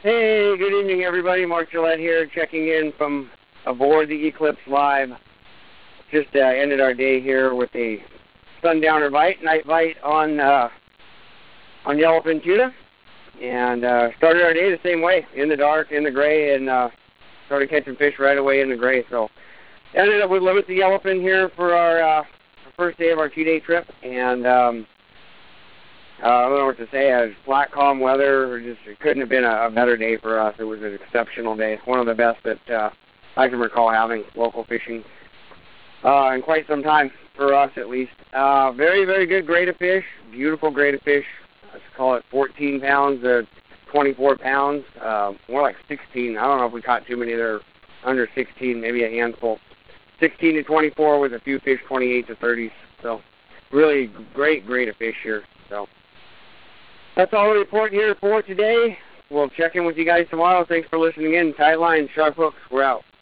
Hey, good evening, everybody. Mark Gillette here, checking in from aboard the Eclipse Live. Just ended our day here with a sundowner bite, night bite on yellowfin tuna, and started our day the same way, in the dark, in the gray, and started catching fish right away in the gray. So ended up with limit the yellowfin here for our first day of our 2-day trip, and I don't know what to say. It was flat, calm weather. It couldn't have been a better day for us. It was an exceptional day. One of the best that I can recall having local fishing in quite some time, for us at least. Very, very good grade of fish. Beautiful grade of fish. Let's call it 14 pounds to 24 pounds. More like 16. I don't know if we caught too many that are under 16, maybe a handful. 16 to 24 with a few fish 28 to 30s. So really great grade of fish here. So that's all the report here for today. We'll check in with you guys tomorrow. Thanks for listening in. Tight lines, sharp hooks. We're out.